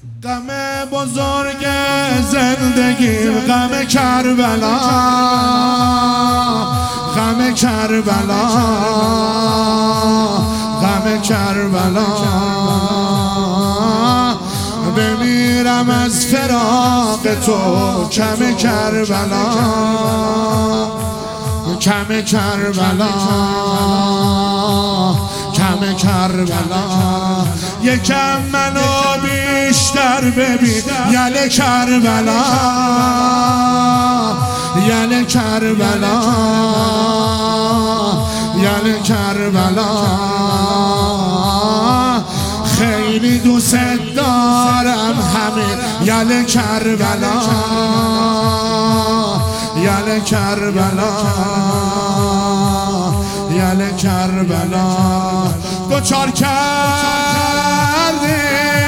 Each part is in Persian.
غم بزرگ زندگی، غم کربلا، غم کربلا، غم کربلا. بمیرم از فراق تو کم کربلا، کم کربلا، کم کربلا. یکم منو بیشتر ببین یل کربلا، یل کربلا، یل کربلا. خیلی دوست دارم همین یل کربلا، یل کربلا، یل کربلا. دوچار کردی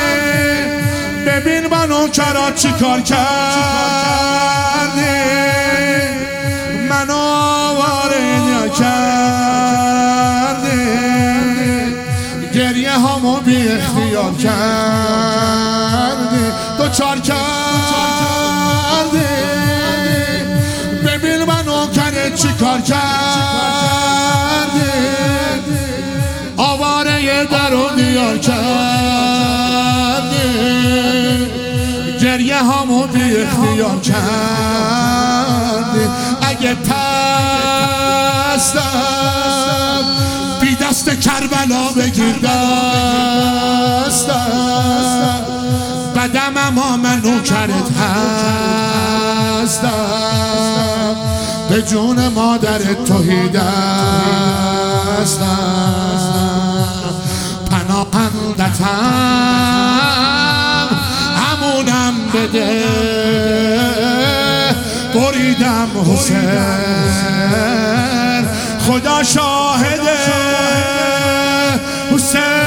ببین منو کرا چی کار کردی، منو آواره کردی، گریه همو بی اختیار کردی. دوچار کردی ببین منو کرا چی کار کردی، آواره در و دیار کردی، گریه همو بی اختیار کردی. اگه پستم بی دست کربلا بگیر دستم، بدم اما من نوکرت هستم، به جون مادرت توحید هستم، پناهندتم همونم بده. بریدم حسین خدا شاهده، حسین